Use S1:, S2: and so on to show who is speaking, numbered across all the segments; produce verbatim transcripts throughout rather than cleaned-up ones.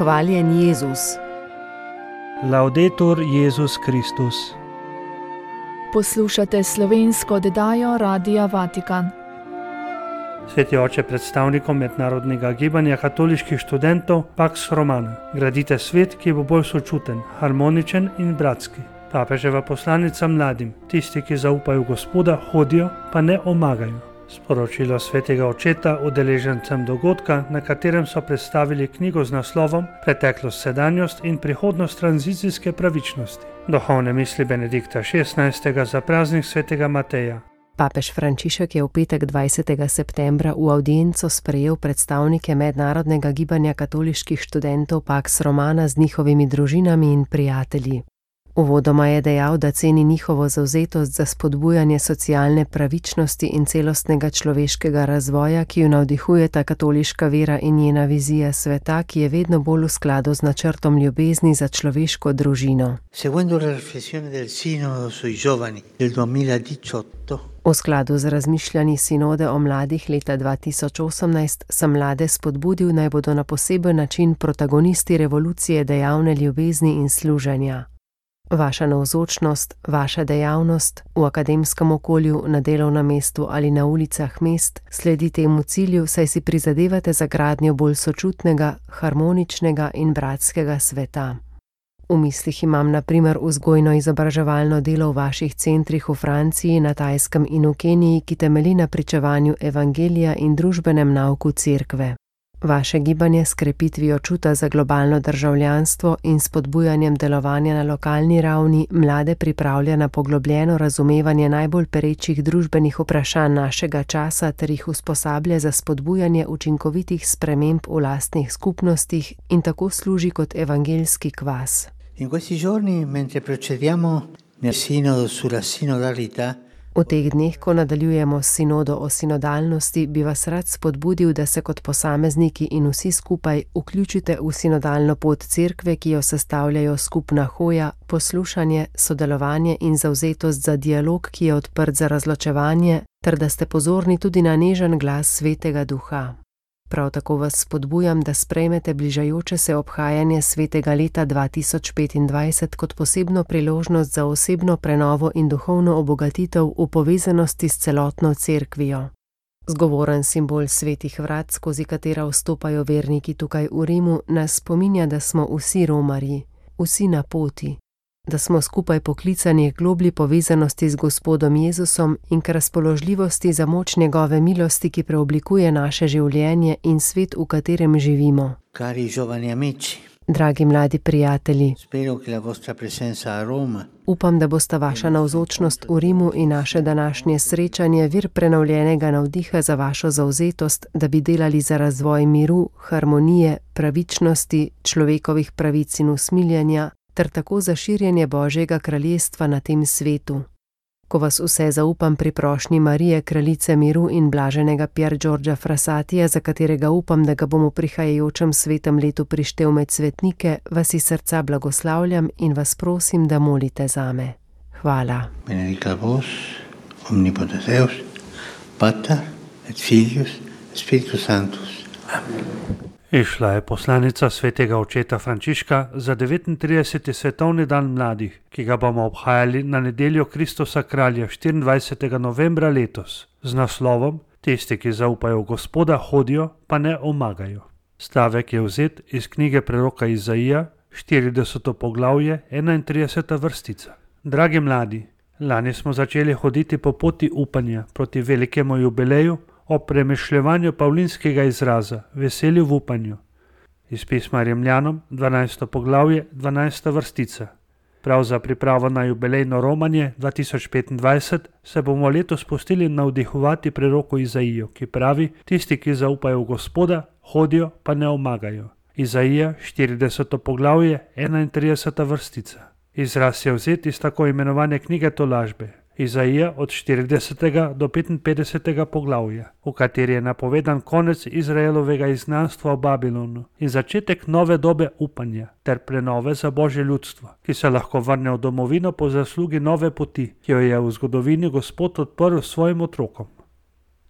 S1: Hvaljen Jezus.
S2: Laudetur Jezus Kristus.
S3: Poslušate slovensko oddajo Radia Vatikan.
S2: Sveti oče, predstavnikom mednarodnega gibanja katoliških študentov Pax Romana, gradite svet, ki bo bolj sočuten, harmoničen in bratski. Papeževa poslanica mladim, tisti, ki zaupajo Gospoda, hodijo, pa ne omagajo. Sporočilo svetega očeta udeležencem dogodka, na katerem so predstavili knjigo z naslovom Preteklost, sedanjost in prihodnost tranzicijske pravičnosti. Duhovne misli Benedikta šestnajstega za praznik svetega Mateja.
S1: Papež Frančišek je v petek dvajsetega septembra v avdienco sprejel predstavnike mednarodnega gibanja katoliških študentov Pax Romana z njihovimi družinami in prijatelji. Uvodoma je dejal, da ceni njihovo zavzetost za spodbujanje socialne pravičnosti in celostnega človeškega razvoja, ki jo navdihujeta katoliška vera in njena vizija sveta, ki je vedno bolj v skladu z načrtom ljubezni za človeško družino.
S4: Seguendo le riflessioni del Sinodo sui giovani del duemiladiciotto,
S1: V skladu z razmišljanji sinode o mladih leta dva tisoč osemnajst sem mlade spodbudil, naj bodo na poseben način protagonisti revolucije dejavne ljubezni in služenja. Vaša navzočnost, vaša dejavnost v akademskem okolju, na delovnem mestu ali na ulicah mest sledi temu cilju, saj si prizadevate za gradnjo bolj sočutnega, harmoničnega in bratskega sveta. V mislih imam na primer vzgojno-izobraževalno delo v vaših centrih v Franciji, na Tajskem in v Keniji, ki temelji na pričevanju evangelija in družbenem nauku cerkve. Vaše gibanje s krepitvijo čuta za globalno državljanstvo in spodbujanjem delovanja na lokalni ravni mlade pripravlja na poglobljeno razumevanje najbolj perečih družbenih vprašanj našega časa ter jih usposablja za spodbujanje učinkovitih sprememb v lastnih skupnostih in tako služi kot evangeljski kvas.
S4: in questi giorni, mentre procediamo nel sinodo sulla sinodalità,
S1: V teh dneh, ko nadaljujemo s sinodo o sinodalnosti, bi vas rad spodbudil, da se kot posamezniki in vsi skupaj vključite v sinodalno pot cerkve, ki jo sestavljajo skupna hoja, poslušanje, sodelovanje in zavzetost za dialog, ki je odprt za razločevanje, ter da ste pozorni tudi na nežen glas Svetega Duha. Prav tako vas spodbujam, da sprejmete bližajoče se obhajanje svetega leta dva tisoč petindvajset kot posebno priložnost za osebno prenovo in duhovno obogatitev v povezanosti s celotno cerkvijo. Zgovoren simbol svetih vrat, skozi katera vstopajo verniki tukaj v Rimu, nas spominja, da smo vsi romarji, vsi na poti, da smo skupaj poklicani k globlji povezanosti z Gospodom Jezusom in k razpoložljivosti za moč njegove milosti, ki preoblikuje naše življenje in svet, v katerem živimo.
S4: cari giovani amici,
S1: Dragi mladi prijatelji,
S4: spero che la vostra presenza a Roma
S1: upam, da bosta vaša navzočnost v Rimu in naše današnje srečanje vir prenovljenega navdiha za vašo zavzetost, da bi delali za razvoj miru, harmonije, pravičnosti, človekovih pravic in usmiljenja, ter tako za širjenje Božjega kraljestva na tem svetu. Ko vas vse zaupam pri prošnji Marije, kraljice miru in blaženega Pier Giorgia Frassatija, za katerega upam, da ga bom v prihajajočem svetem letu prištel med svetnike, vas iz srca blagoslavljam in vas prosim, da molite zame. Hvala.
S4: benedicat vos, omnipotens Deus, Pater et Filius et Spiritus Sanctus. Amen.
S2: Išla je poslanica svetega očeta Frančiška za devetintrideseti svetovni dan mladih, ki ga bomo obhajali na nedeljo Kristusa kralja štiriindvajsetega novembra letos, z naslovom Tisti, ki zaupajo v Gospoda, hodijo, pa ne omagajo. Stavek je vzet iz knjige preroka Izaija, štirideseto poglavje, enaintrideseta vrstica. Dragi mladi, lani smo začeli hoditi po poti upanja proti velikemu jubileju, o premišljevanju pavlinskega izraza, veselju v upanju. Iz pisma Rimljanom, dvanajsto poglavje, dvanajsta vrstica. Prav za pripravo na jubilejno romanje dva tisoč petindvajset se bomo letos pustili navdihovati preroko Izaijo, ki pravi, tisti, ki zaupajo v Gospoda, hodijo, pa ne omagajo. Izaija, štirideseto poglavje, enaintrideseta vrstica. Izraz je vzet iz tako imenovane knjige tolažbe, Izaija od štiridesetega do petinpetdesetega poglavja, v kateri je napovedan konec Izraelovega izgnanstva v Babilonu in začetek nove dobe upanja ter prenove za Božje ljudstvo, ki se lahko vrne v domovino po zaslugi nove poti, ki jo je v zgodovini Gospod odprl svojim otrokom.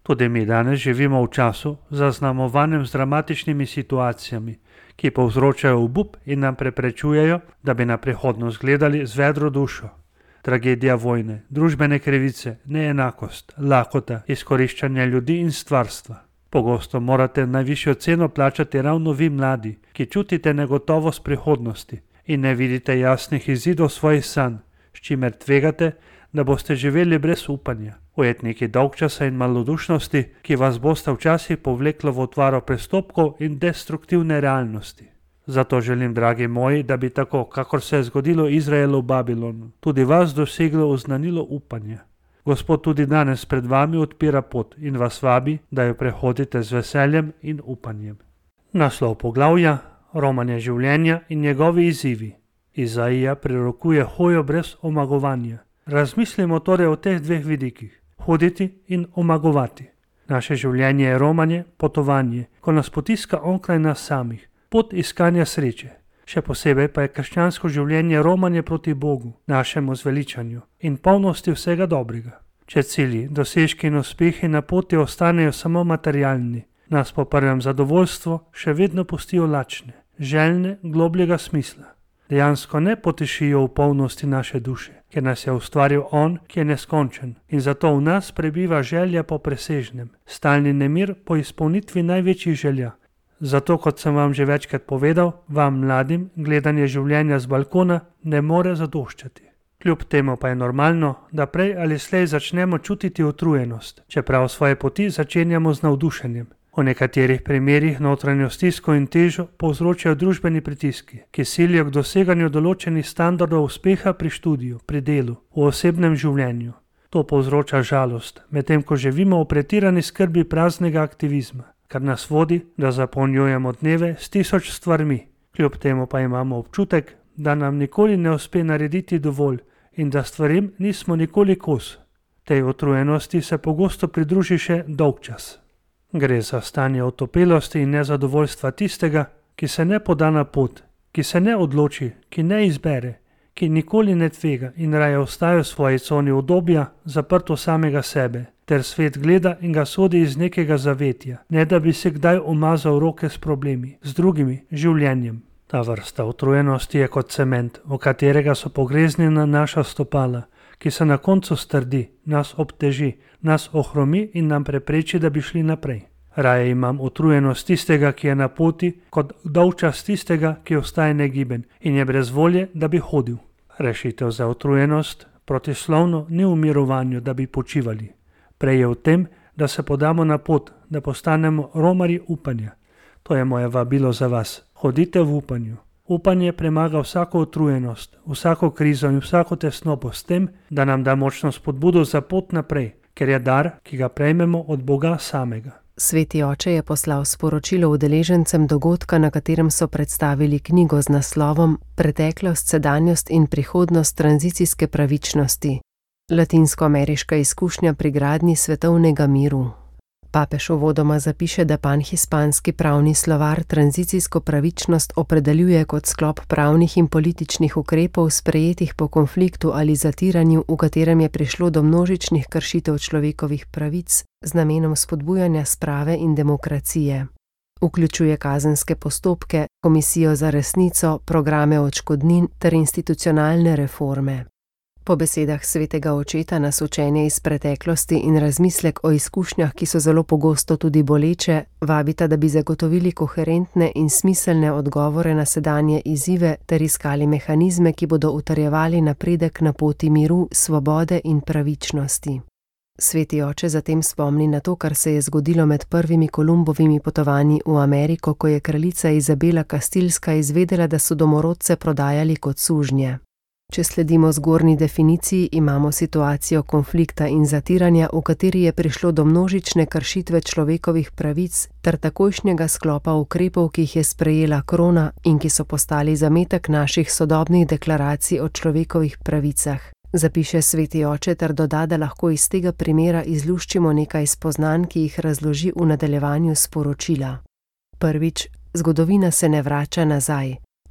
S2: Tudi mi danes živimo v času, zaznamovanem z dramatičnimi situacijami, ki povzročajo obup in nam preprečujejo, da bi na prihodnost gledali z vedro dušo. Tragedija vojne, družbene krivice, neenakost, lakota, izkoriščanje ljudi in stvarstva. Pogosto morate najvišjo ceno plačati ravno vi mladi, ki čutite negotovost prihodnosti in ne vidite jasnih izidov svojih sanj, s čimer tvegate, da boste živeli brez upanja. Ujetniki dolgčasa in malodušnosti, ki vas boste včasih povleklo v otvaro prestopkov in destruktivne realnosti. Zato želim, dragi moji, da bi tako, kakor se je zgodilo Izraelu v Babilonu, tudi vas doseglo oznanilo upanja. Gospod tudi danes pred vami odpira pot in vas vabi, da jo prehodite z veseljem in upanjem. Naslov poglavja: romanje življenja in njegovi izzivi. Izaija prerokuje hojo brez omagovanja. Razmislimo torej o teh dveh vidikih: hoditi in omagovati. Naše življenje je romanje, potovanje, ko nas potiska onkraj nas samih, pot iskanja sreče. Še posebej pa je krščansko življenje romanje proti Bogu, našemu zveličanju in polnosti vsega dobrega. Če cilji, dosežki in uspehi na poti ostanejo samo materialni, nas po prvem zadovoljstvo še vedno pustijo lačne, željne globljega smisla. Dejansko ne potešijo v polnosti naše duše, ker nas je ustvaril On, ki je neskončen, in zato v nas prebiva želja po presežnem, stalni nemir po izpolnitvi največjih želja. Zato, kot sem vam že večkrat povedal, vam mladim gledanje življenja z balkona ne more zadoščati. Kljub temu pa je normalno, da prej ali slej začnemo čutiti utrujenost, čeprav svoje poti začenjamo z navdušenjem. V nekaterih primerih notranjo stisko in težo povzročajo družbeni pritiski, ki silijo k doseganju določenih standardov uspeha pri študiju, pri delu, v osebnem življenju. To povzroča žalost, medtem ko živimo v pretirani skrbi praznega aktivizma, kar nas vodi, da zapolnjujemo dneve s tisoč stvarmi. Kljub temu pa imamo občutek, da nam nikoli ne uspe narediti dovolj in da stvarim nismo nikoli kos. Tej utrujenosti se pogosto pridruži še dolgčas. Gre za stanje otopelosti in nezadovoljstva tistega, ki se ne poda na pot, ki se ne odloči, ki ne izbere, ki nikoli ne tvega in raje ostaja v svoji coni udobja, zaprto samega sebe, ter svet gleda in ga sodi iz nekega zavetja, ne da bi se kdaj umazal roke s problemi, z drugimi, življenjem. Ta vrsta utrujenosti je kot cement, v katerega so pogreznjena naša stopala, ki se na koncu strdi, nas obteži, nas ohromi in nam prepreči, da bi šli naprej. Raje imam utrujenost tistega, ki je na poti, kot dolgčas tistega, ki ostaje negiben in je brez volje, da bi hodil. Rešitev za utrujenost protislovno ni v mirovanju, da bi počivali. Prej je v tem, da se podamo na pot, da postanemo romarji upanja. To je moje vabilo za vas. Hodite v upanju. Upanje premaga vsako utrujenost, vsako krizo in vsako tesnobo s tem, da nam da močno spodbudo za pot naprej, ker je dar, ki ga prejmemo od Boga samega.
S1: Sveti oče je poslal sporočilo udeležencem dogodka, na katerem so predstavili knjigo z naslovom Preteklost, sedanjost in prihodnost tranzicijske pravičnosti. Latinskoameriška izkušnja pri gradnji svetovnega miru. Papež uvodoma zapiše, da panhispanski pravni slovar tranzicijsko pravičnost opredeljuje kot sklop pravnih in političnih ukrepov sprejetih po konfliktu ali zatiranju, v katerem je prišlo do množičnih kršitev človekovih pravic z namenom spodbujanja sprave in demokracije. Vključuje kazenske postopke, komisijo za resnico, programe odškodnin ter institucionalne reforme. Po besedah svetega očeta nas učenje iz preteklosti in razmislek o izkušnjah, ki so zelo pogosto tudi boleče, vabita, da bi zagotovili koherentne in smiselne odgovore na sedanje izzive ter iskali mehanizme, ki bodo utrjevali napredek na poti miru, svobode in pravičnosti. Sveti oče zatem spomni na to, kar se je zgodilo med prvimi Kolumbovimi potovanji v Ameriko, ko je kraljica Izabela Kastilska izvedela, da so domorodce prodajali kot sužnje. Če sledimo zgornji definiciji, imamo situacijo konflikta in zatiranja, v kateri je prišlo do množične kršitve človekovih pravic ter takojšnjega sklopa ukrepov, ki jih je sprejela krona in ki so postali zametek naših sodobnih deklaracij o človekovih pravicah. Zapiše sveti oče ter doda, da lahko iz tega primera izluščimo nekaj spoznanj, ki jih razloži v nadaljevanju sporočila. Prvič, zgodovina se ne vrača nazaj.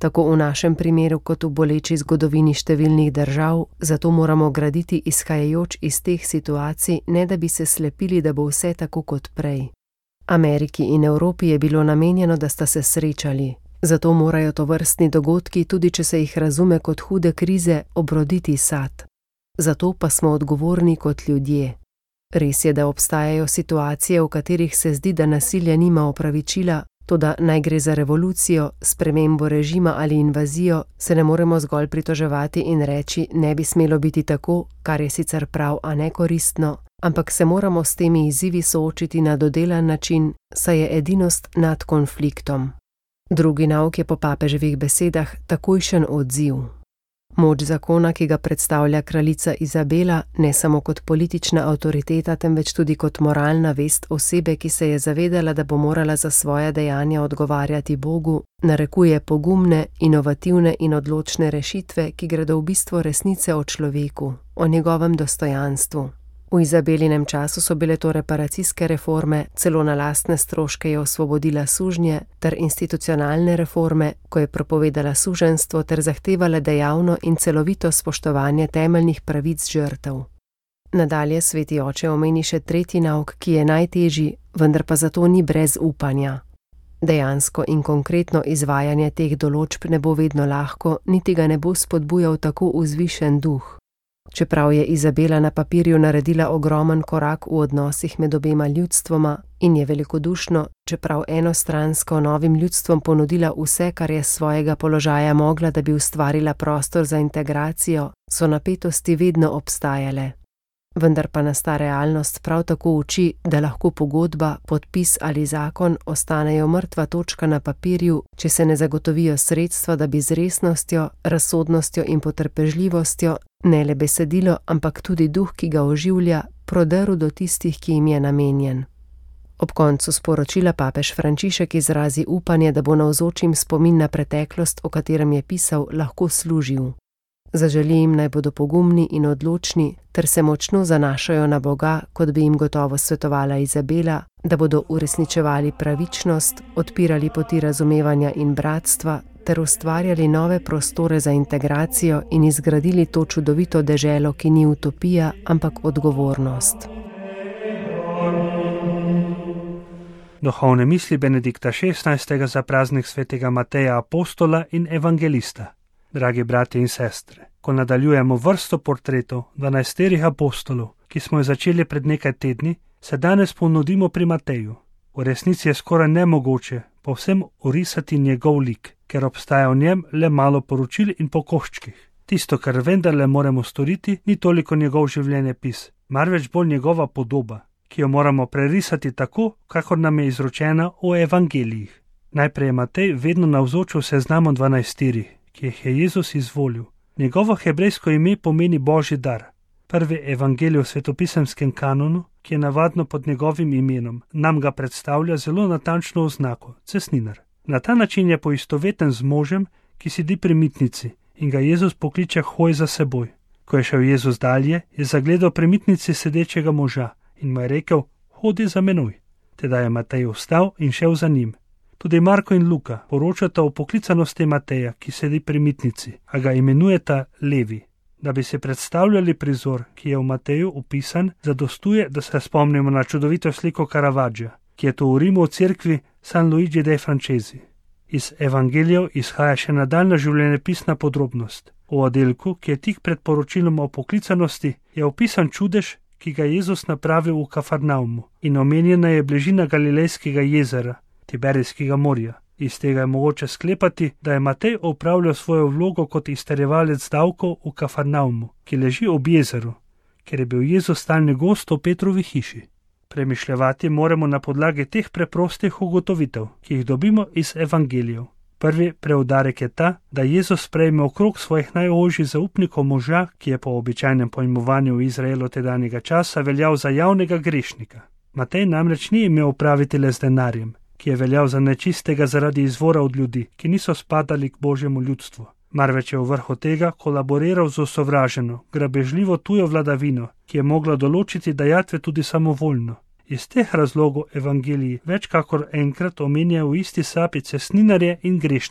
S1: tako v našem primeru kot v boleči zgodovini številnih držav, zato moramo graditi izhajajoč iz teh situacij, ne da bi se slepili, da bo vse tako kot prej. Ameriki in Evropi je bilo namenjeno, da sta se srečali, zato morajo tovrstni dogodki, tudi če se jih razume kot hude krize, obroditi sad. Zato pa smo odgovorni kot ljudje. Res je, da obstajajo situacije, v katerih se zdi, da nasilje nima opravičila, toda naj gre za revolucijo, spremembo režima ali invazijo, se ne moremo zgolj pritoževati in reči, ne bi smelo biti tako, kar je sicer prav, a ne koristno, ampak se moramo s temi izzivi soočiti na dodelan način, saj je edinost nad konfliktom. Drugi nauk je po papeževih besedah takojšen odziv. Moč zakona, ki ga predstavlja kraljica Izabela, ne samo kot politična avtoriteta, temveč tudi kot moralna vest osebe, ki se je zavedala, da bo morala za svoja dejanja odgovarjati Bogu, narekuje pogumne, inovativne in odločne rešitve, ki gredo v bistvo resnice o človeku, o njegovem dostojanstvu. V Izabelinem času so bile to reparacijske reforme, celo na lastne stroške je osvobodila sužnje, ter institucionalne reforme, ko je propovedala suženjstvo ter zahtevala dejavno in celovito spoštovanje temeljnih pravic žrtev. Nadalje sveti oče omeni še tretji nauk, ki je najtežji, vendar pa zato ni brez upanja. Dejansko in konkretno izvajanje teh določb ne bo vedno lahko, niti ga ne bo spodbujal tako vzvišen duh. Čeprav je Izabela na papirju naredila ogromen korak v odnosih med obema ljudstvoma in je velikodušno, čeprav enostransko novim ljudstvom ponudila vse, kar je s svojega položaja mogla, da bi ustvarila prostor za integracijo, so napetosti vedno obstajale. Vendar pa nas ta realnost prav tako uči, da lahko pogodba, podpis ali zakon ostanejo mrtva točka na papirju, če se ne zagotovijo sredstva, da bi z resnostjo, razsodnostjo in potrpežljivostjo ne le besedilo, ampak tudi duh, ki ga oživlja, prodrl do tistih, ki jim je namenjen. Ob koncu sporočila papež Frančišek izrazi upanje, da bo navzočim spomin na preteklost, o katerem je pisal, lahko služil. Zaželi jim, naj bodo pogumni in odločni, ter se močno zanašajo na Boga, kot bi jim gotovo svetovala Izabela, da bodo uresničevali pravičnost, odpirali poti razumevanja in bratstva, ter ustvarjali nove prostore za integracijo in izgradili to čudovito deželo, ki ni utopija, ampak odgovornost.
S2: Duhovne misli Benedikta šestnajstega za praznik svetega Mateja Apostola in Evangelista. Dragi bratje in sestre, ko nadaljujemo vrsto portretov dvanajsterih apostolov, ki smo jo začeli pred nekaj tedni, se danes ponudimo pri Mateju. V resnici je skoraj nemogoče povsem orisati njegov lik, ker obstaja v njem le malo poročil in po koščkih. Tisto, kar vendarle moramo storiti, ni toliko njegov življenjepis, marveč bolj njegova podoba, ki jo moramo prerisati tako, kakor nam je izročena v evangelijih. Najprej je Matej vedno navzoč v seznamu dvanajsterih, ki jih je Jezus izvolil. Njegovo hebrejsko ime pomeni Božji dar. Prvi evangelij v svetopisemskem kanonu, ki je navadno pod njegovim imenom, nam ga predstavlja zelo natančno oznako, cestninar. Na ta način je poistoveten z možem, ki sedi pri mitnici in ga Jezus pokliče hoj za seboj. Ko je šel Jezus dalje, je zagledal pri mitnici sedečega moža in mu je rekel, hodi za menoj. Teda je Matej vstal in šel za njim. Tudi Marko in Luka poročata o poklicanosti Mateja, ki sedi pri mitnici, a ga imenujeta Levi. Da bi se predstavljali prizor, ki je v Mateju opisan, zadostuje, da se spomnimo na čudovito sliko Caravaggia, ki je to v Rimu v cerkvi San Luigi dei Francesi. Iz evangelijev izhaja še nadaljna življenjepisna podrobnost. V oddelku, ki je tik pred poročilom o poklicanosti, je opisan čudež, ki ga Jezus napravil v Kafarnaumu, in omenjena je bližina Galilejskega jezera, Tiberijskega morja. Iz tega je mogoče sklepati, da je Matej opravljal svojo vlogo kot izterjevalec davkov v Kafarnaumu, ki leži ob jezeru, ker je bil Jezus stalni gost v Petrovi hiši. Premišljevati moramo na podlagi teh preprostih ugotovitev, ki jih dobimo iz evangelijev. Prvi preudarek je ta, da Jezus sprejme okrog svojih najožjih zaupnikov moža, ki je po običajnem pojmovanju v Izraelu tedanjega časa veljal za javnega grešnika. Matej namreč ni imel opraviti le z denarjem, ki je veljal za nečistega zaradi izvora od ljudi, ki niso spadali k Božjemu ljudstvu. Marveč je v vrhu tega kolaboriral z osovraženo, grabežljivo tujo vladavino, ki je mogla določiti dajatve tudi samovoljno. Iz teh razlogov evangeliji več kakor enkrat omenjajo v isti sapi cestninarje in grešnike.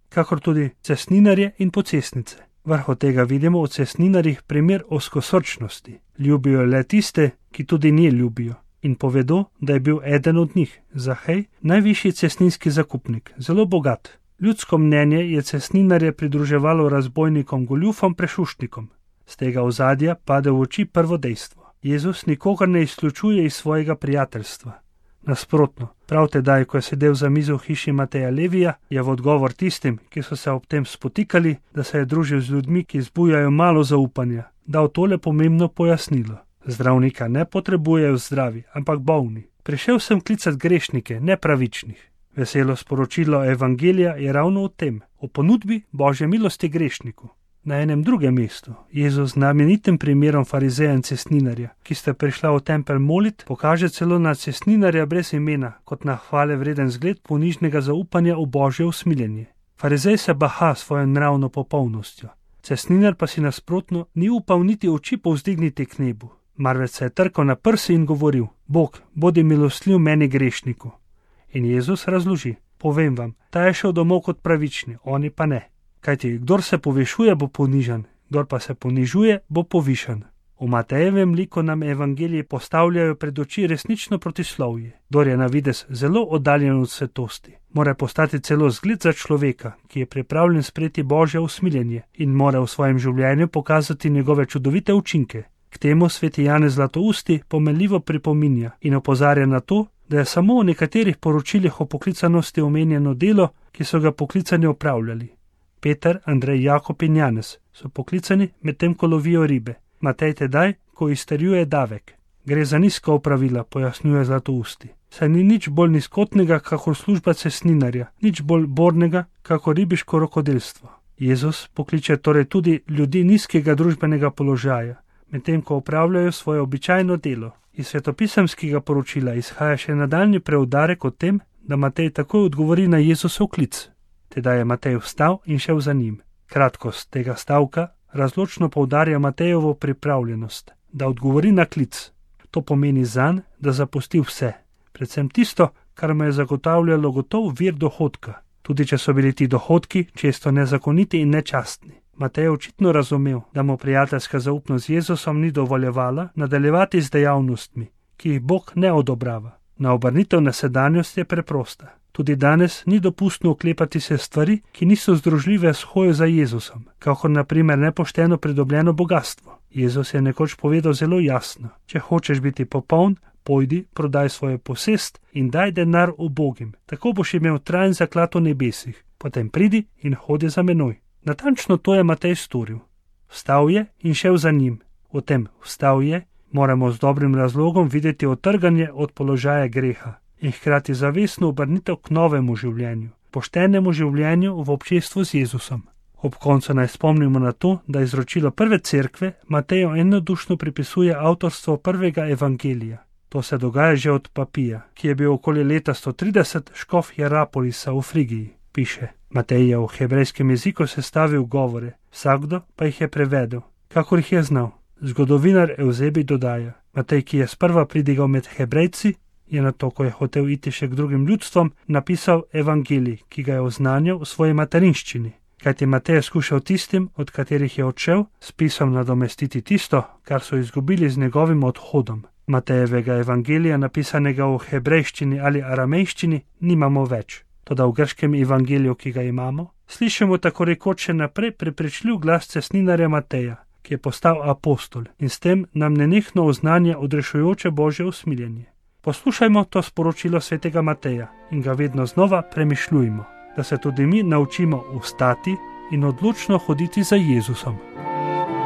S2: kakor tudi cestninarje in pocestnice. Vrh tega vidimo v cestninarjih primer ozkosrčnosti. Ljubijo le tiste, ki tudi nje ljubijo. In povedo, da je bil eden od njih, Zahej, najvišji cestninski zakupnik, zelo bogat. Ljudsko mnenje je cestninarje pridruževalo razbojnikom, goljufom, prešuštnikom. Z tega ozadja pade v oči prvo dejstvo. Jezus nikogar ne izključuje iz svojega prijateljstva. Nasprotno, prav tedaj, ko je sedel za mizo v hiši Mateja Levija, je v odgovor tistim, ki so se ob tem spotikali, da se je družil z ljudmi, ki zbujajo malo zaupanja, dal tole pomembno pojasnilo. Zdravnika ne potrebujejo zdravi, ampak bolni. Prišel sem klicat grešnike, ne pravičnih. Veselo sporočilo evangelija je ravno o tem, o ponudbi Božje milosti grešniku. Na enem drugem mestu Jezus znamenitim primerom farizeja in cestninarja, ki sta prišla v tempelj molit, pokaže celo na cestninarja brez imena, kot na hvale vreden zgled ponižnega zaupanja v Božje usmiljenje. Farizej se baha svojo nravno popolnostjo. Cestninar pa si nasprotno ni upal niti oči povzdigniti k nebu, marveč se je trkal na prsi in govoril: Bog, bodi milostljiv meni grešniku. In Jezus razloži: povem vam, ta je šel domov kot pravični, oni pa ne. Kajti kdor se povišuje, bo ponižan, kdor pa se ponižuje, bo povišan. V Matejevem liku nam evangeliji postavljajo pred oči resnično protislovje. Kdor je na videz zelo oddaljen od svetosti, mora postati celo zgled za človeka, ki je pripravljen sprejeti Božje usmiljenje in mora v svojem življenju pokazati njegove čudovite učinke. K temu sveti Janez Zlatousti pomenljivo pripominja in opozarja na to, da je samo v nekaterih poročilih o poklicanosti omenjeno delo, ki so ga poklicani opravljali. Peter, Andrej, Jakob in Janez so poklicani, medtem ko lovijo ribe. Matej tedaj, ko izterjuje davek. Gre za nizka opravila, pojasnjuje Zlatousti. Saj ni nič bolj nizkotnega, kakor služba cestninarja, nič bolj bornega, kakor ribiško rokodelstvo. Jezus pokliče torej tudi ljudi nizkega družbenega položaja, medtem ko opravljajo svoje običajno delo. Iz svetopisemskega poročila izhaja še nadaljnji preudarek o tem, da Matej takoj odgovori na Jezusov klic. Tedaj je Matej vstal in šel za njim. Kratkost tega stavka razločno poudarja Matejevo pripravljenost, da odgovori na klic. To pomeni zanj, da zapusti vse, predvsem tisto, kar mu je zagotavljalo gotov vir dohodka, tudi če so bili ti dohodki često nezakoniti in nečastni. Matej je očitno razumel, da mu prijateljska zaupnost z Jezusom ni dovoljevala nadaljevati z dejavnostmi, ki jih Bog ne odobrava. Na obrnitev na sedanjost je preprosta. Tudi danes ni dopustno oklepati se stvari, ki niso združljive s hojo za Jezusom, kakor na primer nepošteno pridobljeno bogastvo. Jezus je nekoč povedal zelo jasno: če hočeš biti popoln, pojdi, prodaj svojo posest in daj denar ubogim, tako boš imel trajen zaklad v nebesih, potem pridi in hodi za menoj. Natančno to je Matej storil. Vstal je in šel za njim. V tem vstal je moramo z dobrim razlogom videti otrganje od položaja greha in hkrati zavestno obrnitev k novemu življenju, poštenemu življenju v občestvu z Jezusom. Ob koncu naj spomnimo na to, da izročilo prve cerkve Mateju enodušno pripisuje avtorstvo prvega evangelija. To se dogaja že od Papija, ki je bil okoli leta sto trideset škof Hierapolisa v Frigiji. Piše: Matej je v hebrejskem jeziku sestavil govore, vsakdo pa jih je prevedel, kakor jih je znal. Zgodovinar Evzebij dodaja: Matej, ki je sprva pridigal med Hebrejci, je nato, ko je hotel iti še k drugim ljudstvom, napisal evangelij, ki ga je oznanjal v svoji materinščini. Kajti Matej je skušal tistim, od katerih je odšel, s pisom nadomestiti tisto, kar so izgubili z njegovim odhodom. Matejevega evangelija, napisanega v hebrejščini ali aramejščini, nimamo več. Toda v grškem evangeliju, ki ga imamo, slišimo tako rekoč še naprej prepričljiv glas cestninarja Mateja, ki je postal apostol in s tem nam nenehno oznanja odrešujoče Božje usmiljenje. Poslušajmo to sporočilo svetega Mateja in ga vedno znova premišljujmo, da se tudi mi naučimo vstati in odločno hoditi za Jezusom.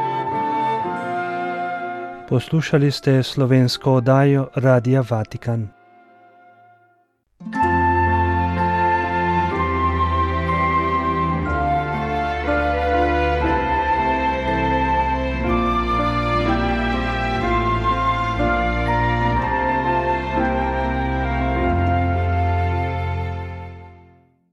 S5: Poslušali ste slovensko oddajo Radia Vatikan.